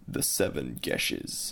The Seven Geshes.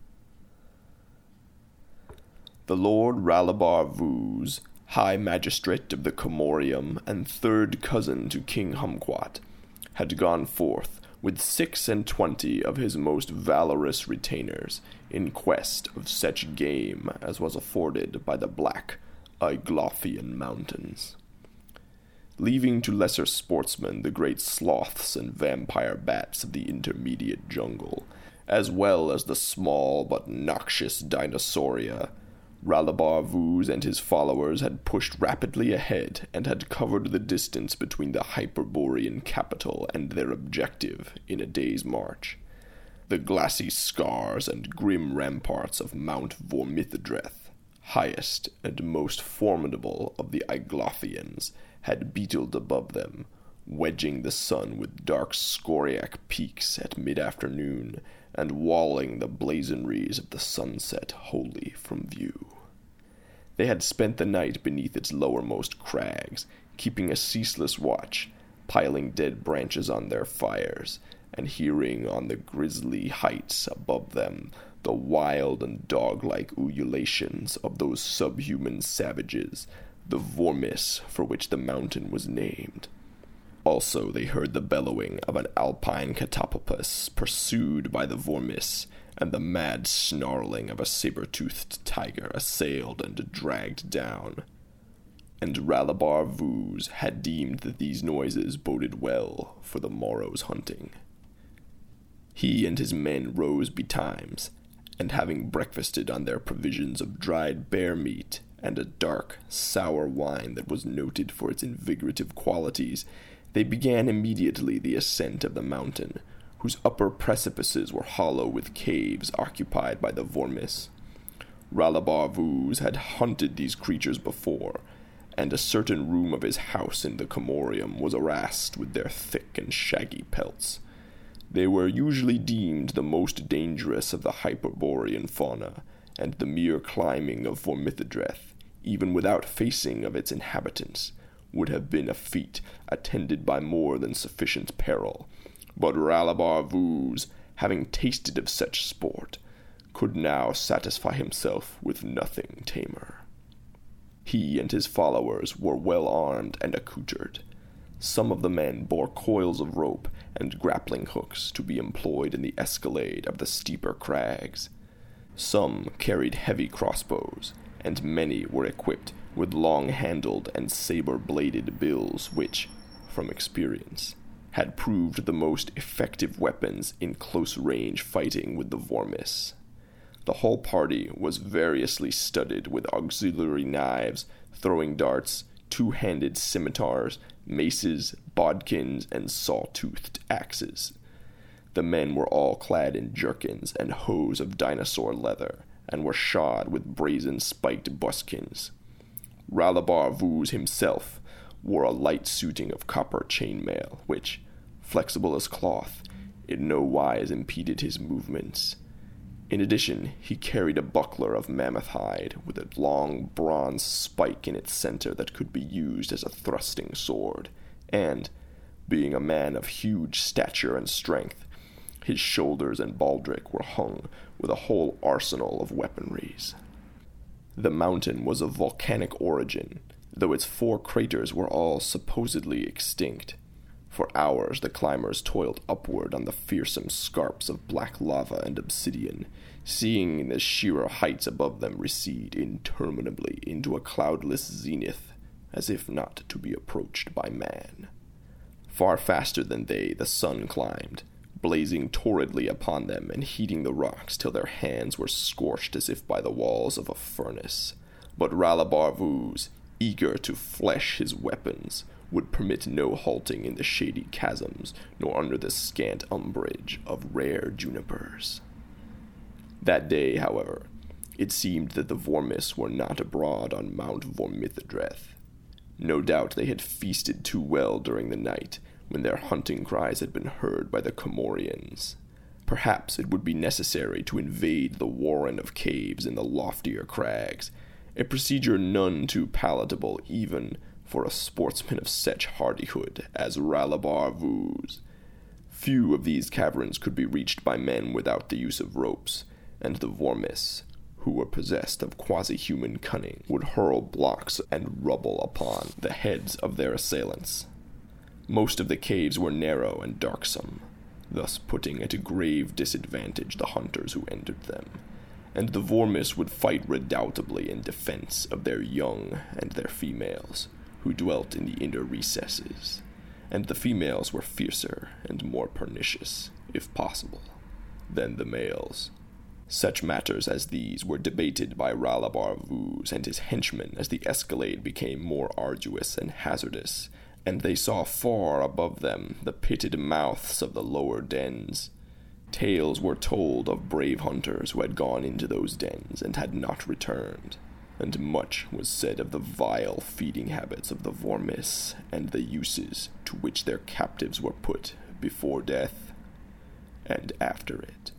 The Lord Ralabar Vuz, High Magistrate of the Comorium and third cousin to King Humquat, had gone forth with 26 of his most valorous retainers in quest of such game as was afforded by the black Iglothian mountains. Leaving to lesser sportsmen the great sloths and vampire bats of the intermediate jungle, as well as the small but noxious dinosauria, Ralabar Vuz and his followers had pushed rapidly ahead and had covered the distance between the Hyperborean capital and their objective in a day's march. The glassy scars and grim ramparts of Mount Vormithidreth, highest and most formidable of the Iglothians, had beetled above them, wedging the sun with dark scoriac peaks at mid-afternoon, and walling the blazonries of the sunset wholly from view. They had spent the night beneath its lowermost crags, keeping a ceaseless watch, piling dead branches on their fires, and hearing on the grisly heights above them the wild and dog-like ululations of those subhuman savages, the Vormis for which the mountain was named. Also they heard the bellowing of an alpine catapopus pursued by the Vormis, and the mad snarling of a saber-toothed tiger assailed and dragged down. And Ralabar Vuz had deemed that these noises boded well for the morrow's hunting. He and his men rose betimes, and having breakfasted on their provisions of dried bear meat and a dark, sour wine that was noted for its invigorative qualities, they began immediately the ascent of the mountain, whose upper precipices were hollow with caves occupied by the Vormis. Ralabar Vuz had hunted these creatures before, and a certain room of his house in the Comorium was harassed with their thick and shaggy pelts. They were usually deemed the most dangerous of the Hyperborean fauna, and the mere climbing of Vormithidreth, even without facing of its inhabitants, would have been a feat attended by more than sufficient peril. But Ralabar Vuz, having tasted of such sport, could now satisfy himself with nothing tamer. He and his followers were well armed and accoutred. Some of the men bore coils of rope and grappling hooks to be employed in the escalade of the steeper crags. Some carried heavy crossbows, and many were equipped with long-handled and saber-bladed bills which, from experience, had proved the most effective weapons in close-range fighting with the Vormis. The whole party was variously studded with auxiliary knives, throwing darts, two-handed scimitars, maces, bodkins, and saw-toothed axes. The men were all clad in jerkins and hose of dinosaur leather, and were shod with brazen spiked buskins. Ralabar Vuz himself wore a light suiting of copper chainmail, which, flexible as cloth, in no wise impeded his movements. In addition, he carried a buckler of mammoth hide, with a long bronze spike in its center that could be used as a thrusting sword, and, being a man of huge stature and strength, his shoulders and baldric were hung with a whole arsenal of weaponries. The mountain was of volcanic origin, though its 4 craters were all supposedly extinct. For hours the climbers toiled upward on the fearsome scarps of black lava and obsidian, seeing the sheerer heights above them recede interminably into a cloudless zenith, as if not to be approached by man. Far faster than they the sun climbed, blazing torridly upon them and heating the rocks till their hands were scorched as if by the walls of a furnace. But Ralabar Vuz, eager to flesh his weapons, would permit no halting in the shady chasms, nor under the scant umbrage of rare junipers. That day, however, it seemed that the Vormis were not abroad on Mount Vormithidreth. No doubt they had feasted too well during the night, when their hunting cries had been heard by the Comorians. Perhaps it would be necessary to invade the warren of caves in the loftier crags, a procedure none too palatable even for a sportsman of such hardihood as Ralabar Vuz. Few of these caverns could be reached by men without the use of ropes, and the Vormis, who were possessed of quasi-human cunning, would hurl blocks and rubble upon the heads of their assailants. Most of the caves were narrow and darksome, thus putting at a grave disadvantage the hunters who entered them, and the Vormis would fight redoutably in defense of their young and their females, who dwelt in the inner recesses, and the females were fiercer and more pernicious, if possible, than the males. Such matters as these were debated by Ralabar Vuz and his henchmen as the escalade became more arduous and hazardous, and they saw far above them the pitted mouths of the lower dens. Tales were told of brave hunters who had gone into those dens and had not returned, and much was said of the vile feeding habits of the Vormis and the uses to which their captives were put before death and after it.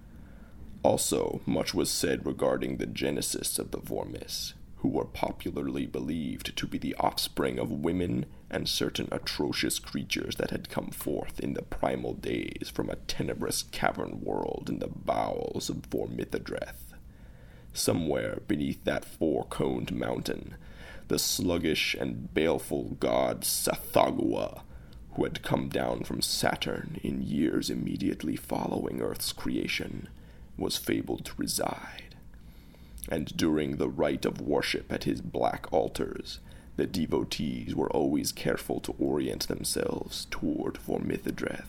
Also, much was said regarding the genesis of the Vormis, who were popularly believed to be the offspring of women and certain atrocious creatures that had come forth in the primal days from a tenebrous cavern world in the bowels of Vormithidreth. Somewhere beneath that four-coned mountain, the sluggish and baleful god Sathagua, who had come down from Saturn in years immediately following Earth's creation, was fabled to reside. And during the rite of worship at his black altars, the devotees were always careful to orient themselves toward Vormithidreth.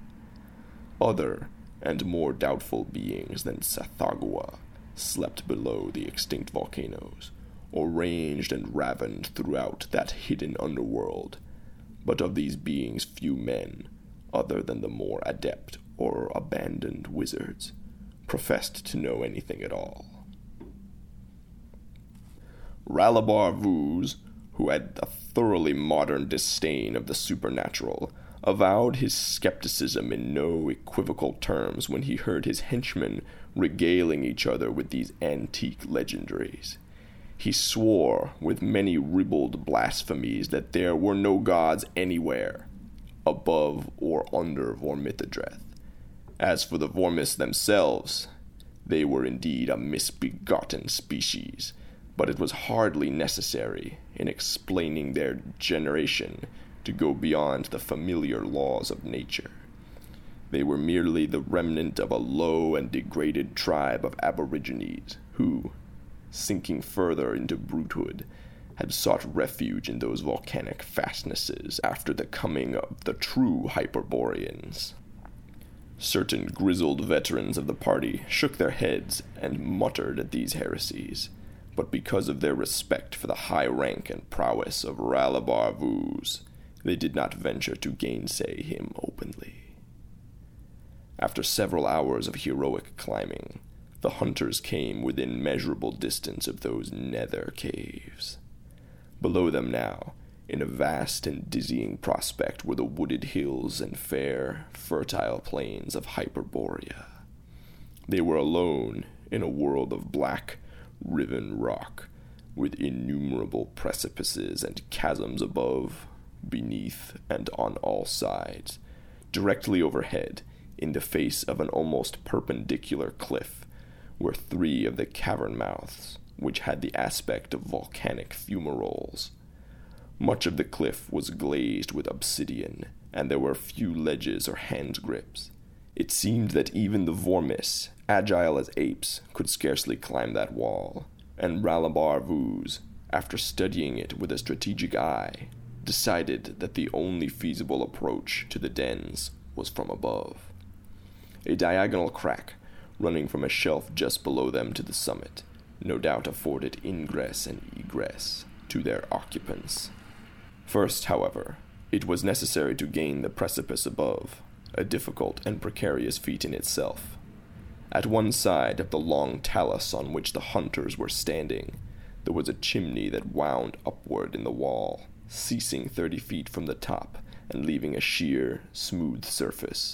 Other and more doubtful beings than Sathagua slept below the extinct volcanoes, or ranged and ravened throughout that hidden underworld, but of these beings few men, other than the more adept or abandoned wizards, professed to know anything at all. Ralabar Vuz, who had a thoroughly modern disdain of the supernatural, avowed his skepticism in no equivocal terms when he heard his henchmen regaling each other with these antique legendaries. He swore with many ribald blasphemies that there were no gods anywhere, above or under Vormithidreth. As for the Vormis themselves, they were indeed a misbegotten species, but it was hardly necessary, in explaining their generation, to go beyond the familiar laws of nature. They were merely the remnant of a low and degraded tribe of aborigines who, sinking further into brutehood, had sought refuge in those volcanic fastnesses after the coming of the true Hyperboreans. Certain grizzled veterans of the party shook their heads and muttered at these heresies, but because of their respect for the high rank and prowess of Ralabar Vuz, they did not venture to gainsay him openly. After several hours of heroic climbing, the hunters came within measurable distance of those nether caves. Below them now, in a vast and dizzying prospect, were the wooded hills and fair, fertile plains of Hyperborea. They were alone in a world of black, riven rock, with innumerable precipices and chasms above, beneath, and on all sides. Directly overhead, in the face of an almost perpendicular cliff, were three of the cavern mouths, which had the aspect of volcanic fumaroles. Much of the cliff was glazed with obsidian, and there were few ledges or hand grips. It seemed that even the Vormis, agile as apes, could scarcely climb that wall, and Ralabar Vuz, after studying it with a strategic eye, decided that the only feasible approach to the dens was from above. A diagonal crack, running from a shelf just below them to the summit, no doubt afforded ingress and egress to their occupants. First, however, it was necessary to gain the precipice above, a difficult and precarious feat in itself. At one side of the long talus on which the hunters were standing, there was a chimney that wound upward in the wall, ceasing 30 feet from the top and leaving a sheer, smooth surface.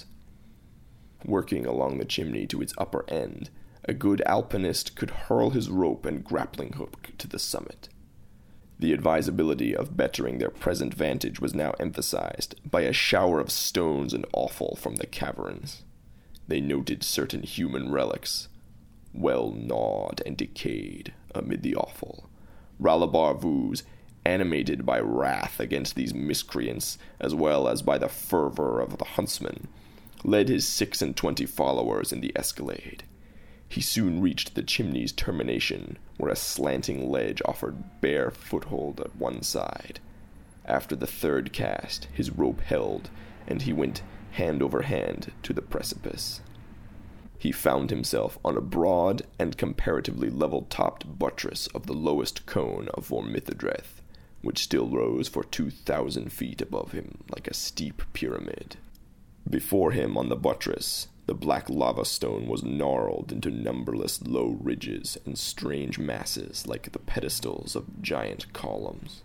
Working along the chimney to its upper end, a good alpinist could hurl his rope and grappling hook to the summit. The advisability of bettering their present vantage was now emphasized by a shower of stones and offal from the caverns. They noted certain human relics, well gnawed and decayed amid the offal. Ralabar Vuz, animated by wrath against these miscreants, as well as by the fervor of the huntsman, led his 26 followers in the escalade. He soon reached the chimney's termination, where a slanting ledge offered bare foothold at one side. After the third cast, his rope held, and he went hand over hand to the precipice. He found himself on a broad and comparatively level-topped buttress of the lowest cone of Vormithidreth, which still rose for 2,000 feet above him like a steep pyramid. Before him on the buttress, the black lava stone was gnarled into numberless low ridges and strange masses like the pedestals of giant columns.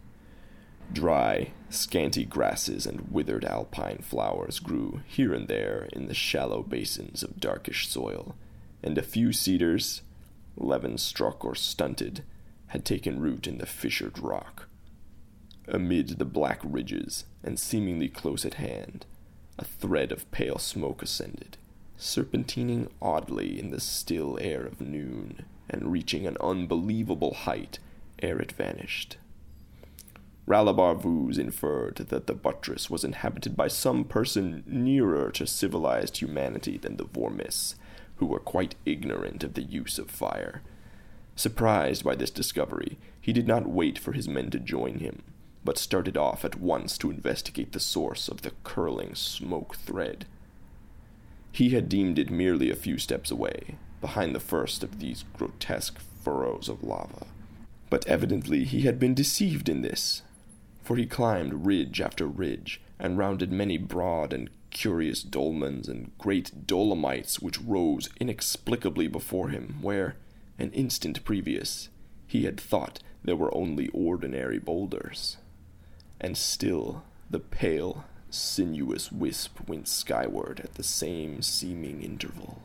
Dry, scanty grasses and withered alpine flowers grew here and there in the shallow basins of darkish soil, and a few cedars, levin-struck or stunted, had taken root in the fissured rock. Amid the black ridges, and seemingly close at hand, a thread of pale smoke ascended, serpentining oddly in the still air of noon, and reaching an unbelievable height ere it vanished. Ralabar Vuz inferred that the buttress was inhabited by some person nearer to civilized humanity than the Vormis, who were quite ignorant of the use of fire. Surprised by this discovery, he did not wait for his men to join him, but started off at once to investigate the source of the curling smoke thread. He had deemed it merely a few steps away, behind the first of these grotesque furrows of lava. But evidently he had been deceived in this, for he climbed ridge after ridge, and rounded many broad and curious dolmens and great dolomites which rose inexplicably before him, where, an instant previous, he had thought there were only ordinary boulders. And still the pale, sinuous wisp went skyward at the same seeming interval.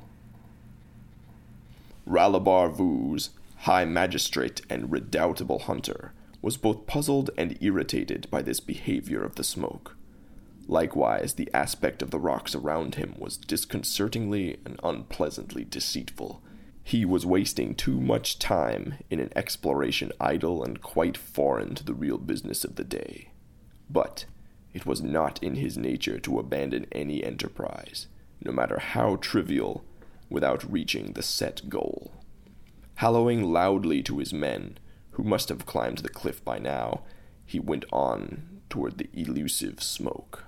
Ralabar Vuz, high magistrate and redoubtable hunter, was both puzzled and irritated by this behavior of the smoke. Likewise, the aspect of the rocks around him was disconcertingly and unpleasantly deceitful. He was wasting too much time in an exploration idle and quite foreign to the real business of the day. But it was not in his nature to abandon any enterprise, no matter how trivial, without reaching the set goal. Hallooing loudly to his men, who must have climbed the cliff by now, he went on toward the elusive smoke.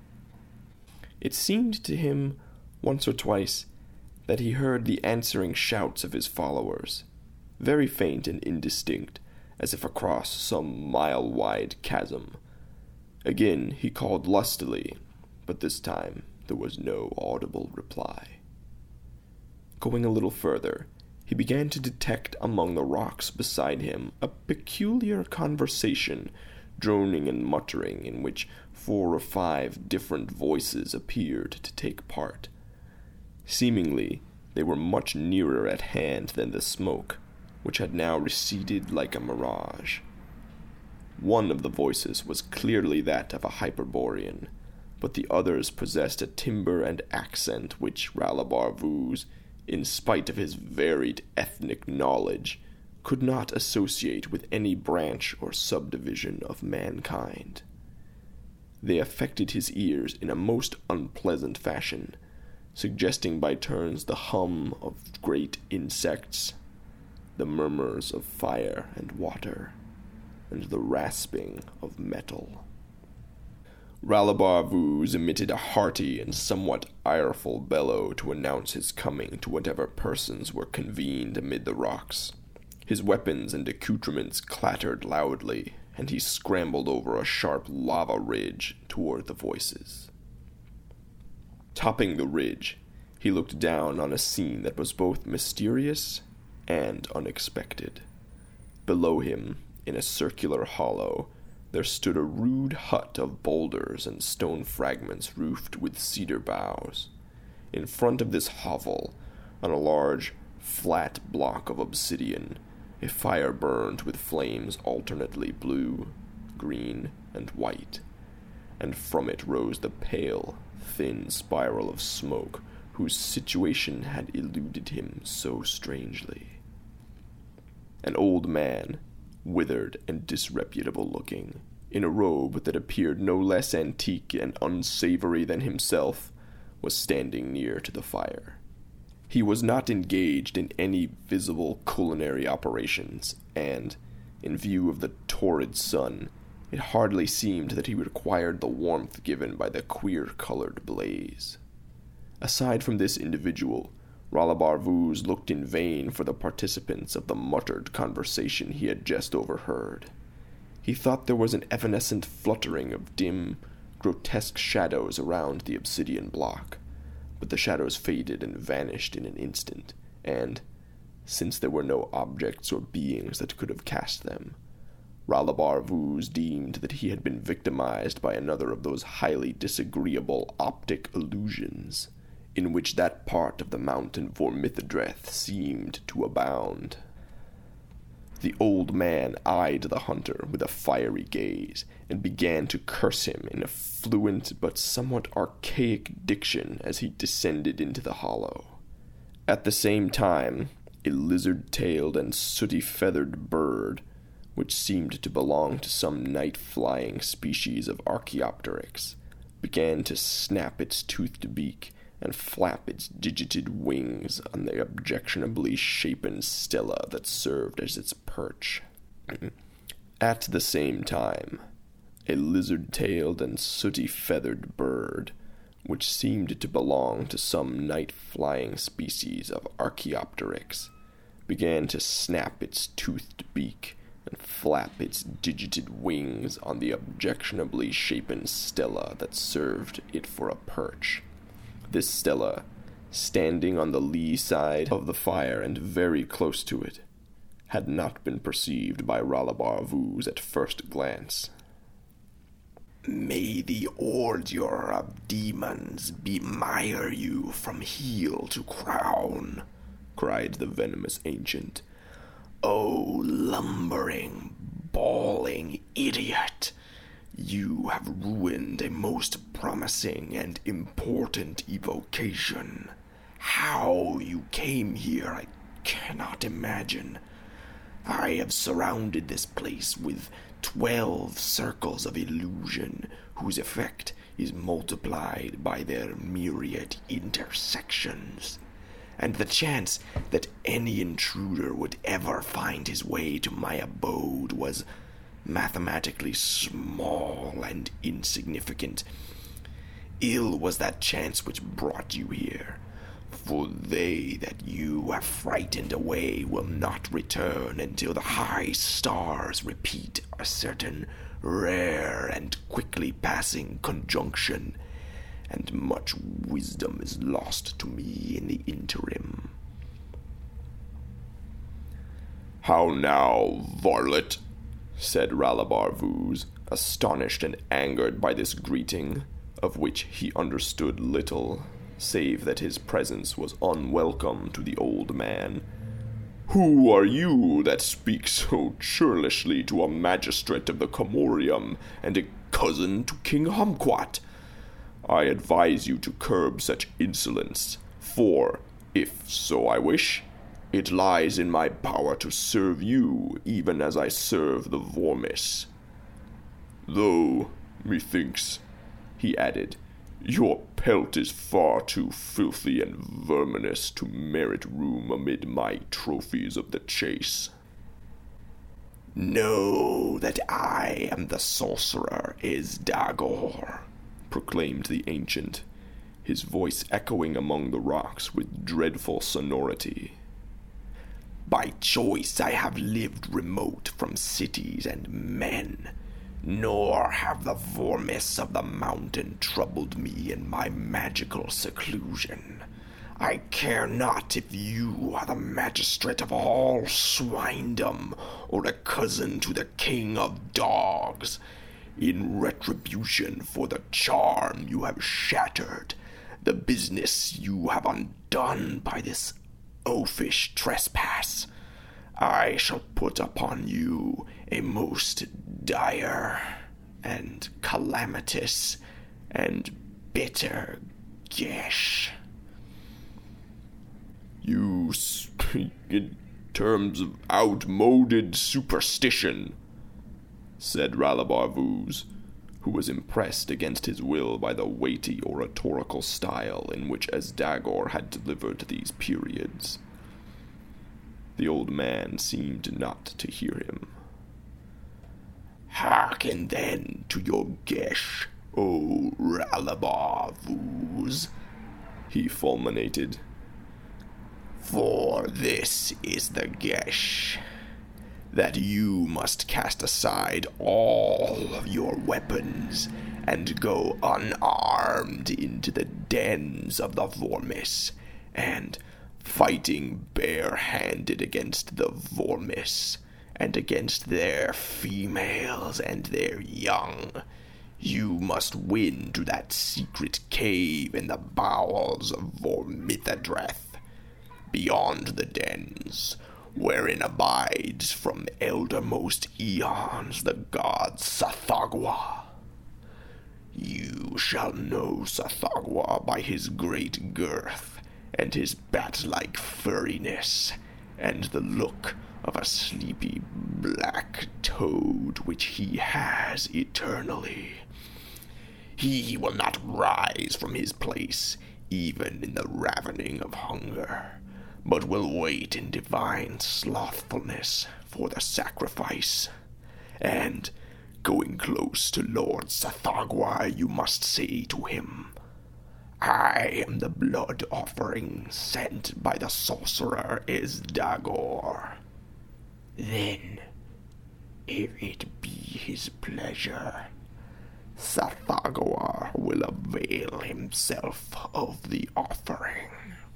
It seemed to him, once or twice, that he heard the answering shouts of his followers, very faint and indistinct, as if across some mile-wide chasm. Again he called lustily, but this time there was no audible reply. Going a little further, he began to detect among the rocks beside him a peculiar conversation, droning and muttering, in which 4 or 5 different voices appeared to take part. Seemingly, they were much nearer at hand than the smoke, which had now receded like a mirage. One of the voices was clearly that of a Hyperborean, but the others possessed a timbre and accent which Ralabar Vuz, in spite of his varied ethnic knowledge, could not associate with any branch or subdivision of mankind. They affected his ears in a most unpleasant fashion, suggesting by turns the hum of great insects, the murmurs of fire and water, and the rasping of metal. Ralabar Vuz emitted a hearty and somewhat ireful bellow to announce his coming to whatever persons were convened amid the rocks. His weapons and accoutrements clattered loudly, and he scrambled over a sharp lava ridge toward the voices. Topping the ridge, he looked down on a scene that was both mysterious and unexpected. Below him, in a circular hollow, there stood a rude hut of boulders and stone fragments roofed with cedar boughs. In front of this hovel, on a large, flat block of obsidian, A fire burned with flames alternately blue, green, and white, and from it rose the pale, thin spiral of smoke whose situation had eluded him so strangely. An old man, withered and disreputable looking, in a robe that appeared no less antique and unsavory than himself, was standing near to the fire. He was not engaged in any visible culinary operations, and, in view of the torrid sun, it hardly seemed that he required the warmth given by the queer-colored blaze. Aside from this individual, Ralabar Vuz looked in vain for the participants of the muttered conversation he had just overheard. He thought there was an evanescent fluttering of dim, grotesque shadows around the obsidian block, but the shadows faded and vanished in an instant, and, since there were no objects or beings that could have cast them, Ralabar Vuz deemed that he had been victimized by another of those highly disagreeable optic illusions, in which that part of the mountain Vormithidreth seemed to abound. The old man eyed the hunter with a fiery gaze, and began to curse him in a fluent but somewhat archaic diction as he descended into the hollow. At the same time, a lizard-tailed and sooty-feathered bird, which seemed to belong to some night-flying species of Archaeopteryx, began to snap its toothed beak and flap its digited wings on the objectionably shapen stela that served as its perch. At the same time, a lizard-tailed and sooty-feathered bird, which seemed to belong to some night-flying species of Archaeopteryx, began to snap its toothed beak and flap its digited wings on the objectionably shapen stela that served it for a perch. This stela, standing on the lee side of the fire and very close to it, had not been perceived by Ralabar Vuz at first glance. "May the ordure of demons bemire you from heel to crown," cried the venomous ancient. "O lumbering, bawling idiot! You have ruined a most promising and important evocation. How you came here I cannot imagine. I have surrounded this place with 12 circles of illusion, whose effect is multiplied by their myriad intersections. And the chance that any intruder would ever find his way to my abode was mathematically small and insignificant. Ill was that chance which brought you here, for they that you have frightened away will not return until the high stars repeat a certain rare and quickly passing conjunction, and much wisdom is lost to me in the interim." "How now, varlet?" said Ralabar Vuz, astonished and angered by this greeting, of which he understood little, save that his presence was unwelcome to the old man. "Who are you that speaks so churlishly to a magistrate of the Comorium and a cousin to King Humquat? I advise you to curb such insolence, for, if so I wish, it lies in my power to serve you even as I serve the Vormis. Though, methinks," he added, "your pelt is far too filthy and verminous to merit room amid my trophies of the chase." "Know that I am the sorcerer Isdagor," proclaimed the ancient, his voice echoing among the rocks with dreadful sonority. "By choice I have lived remote from cities and men, nor have the Vormis of the mountain troubled me in my magical seclusion. I care not if you are the magistrate of all swinedom, or a cousin to the king of dogs. In retribution for the charm you have shattered, the business you have undone by this oafish trespass, I shall put upon you a most dire and calamitous and bitter gesh. You speak in terms of outmoded superstition, said Ralabar Vuz, who was impressed against his will by the weighty oratorical style in which Esdagor had delivered these periods. The old man seemed not to hear him. Hearken then to your gesh, O Ralabar Vuz, he fulminated. For this is the gesh, that you must cast aside all of your weapons and go unarmed into the dens of the Vormis, and fighting bare-handed against the Vormis, and against their females and their young, you must win to that secret cave in the bowels of Vormithadreth, beyond the dens, wherein abides from eldermost eons the god Tsathoggua. You shall know Tsathoggua by his great girth, and his bat-like furriness, and the look of a sleepy black toad which he has eternally. He will not rise from his place, even in the ravening of hunger, but will wait in divine slothfulness for the sacrifice. And, going close to Lord Tsathoggua, you must say to him, I am the blood offering sent by the sorcerer Esdagor. Then, if it be his pleasure, Tsathoggua will avail himself of the offering.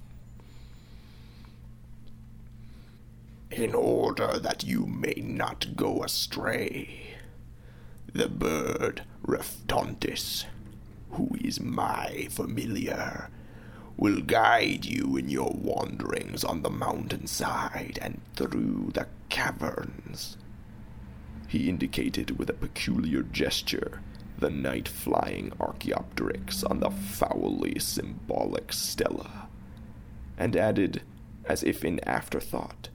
In order that you may not go astray, the bird Reftontis, who is my familiar, will guide you in your wanderings on the mountainside and through the caverns. He indicated with a peculiar gesture the night-flying Archaeopteryx on the foully symbolic stela, and added, as if in afterthought,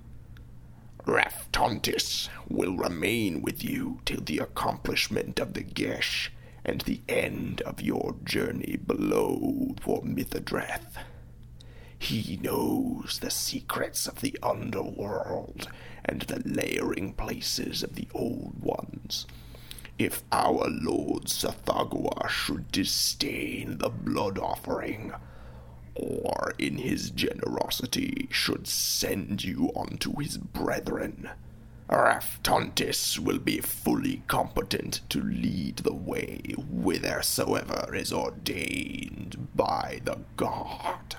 Reftontis will remain with you till the accomplishment of the gesh and the end of your journey below Vormithadreth. He knows the secrets of the underworld and the layering places of the Old Ones. If our Lord Tsathoggua should disdain the blood offering, or in his generosity should send you unto his brethren, Reftontis will be fully competent to lead the way whithersoever is ordained by the god.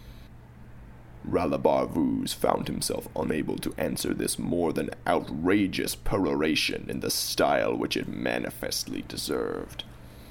Ralabar Vuz found himself unable to answer this more than outrageous peroration in the style which it manifestly deserved.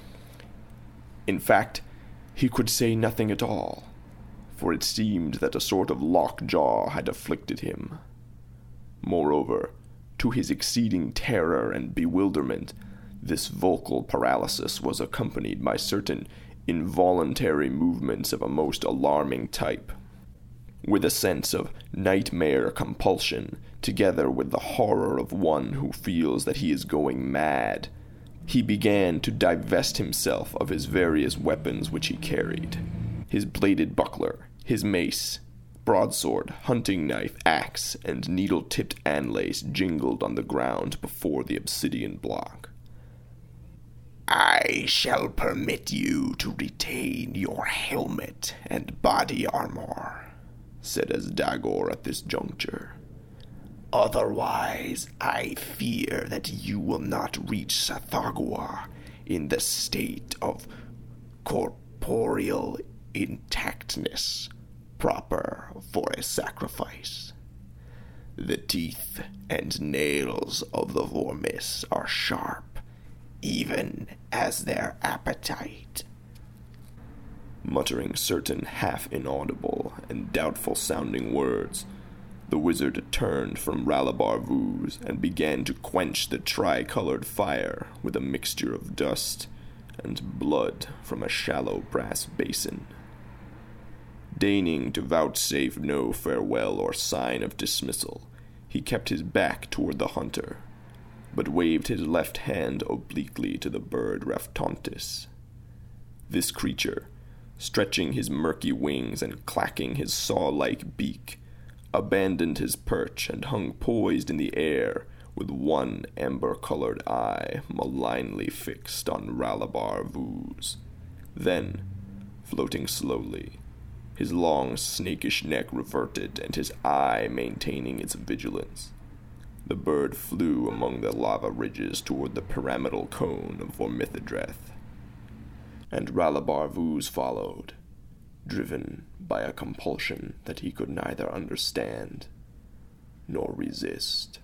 In fact, he could say nothing at all, for it seemed that a sort of lockjaw had afflicted him. Moreover, to his exceeding terror and bewilderment, this vocal paralysis was accompanied by certain involuntary movements of a most alarming type. With a sense of nightmare compulsion, together with the horror of one who feels that he is going mad, he began to divest himself of his various weapons which he carried. His bladed buckler, his mace, broadsword, hunting knife, axe, and needle-tipped anlace jingled on the ground before the obsidian block. I shall permit you to retain your helmet and body armor, said Esdagor at this juncture. Otherwise, I fear that you will not reach Tsathoggua in the state of corporeal intactness proper for a sacrifice. The teeth and nails of the Vormis are sharp, even as their appetite. Muttering certain half-inaudible and doubtful-sounding words, The wizard turned from Ralabar Vuz and began to quench the tricolored fire with a mixture of dust and blood from a shallow brass basin. Deigning to vouchsafe no farewell or sign of dismissal, he kept his back toward the hunter, but waved his left hand obliquely to the bird Raftontis. This creature, stretching his murky wings and clacking his saw-like beak, abandoned his perch and hung poised in the air with one amber-colored eye malignly fixed on Ralabar Vuz. Then, floating slowly, his long snakish neck reverted and his eye maintaining its vigilance, the bird flew among the lava ridges toward the pyramidal cone of Vormithidreth. And Ralabar Vuz followed, driven by a compulsion that he could neither understand nor resist.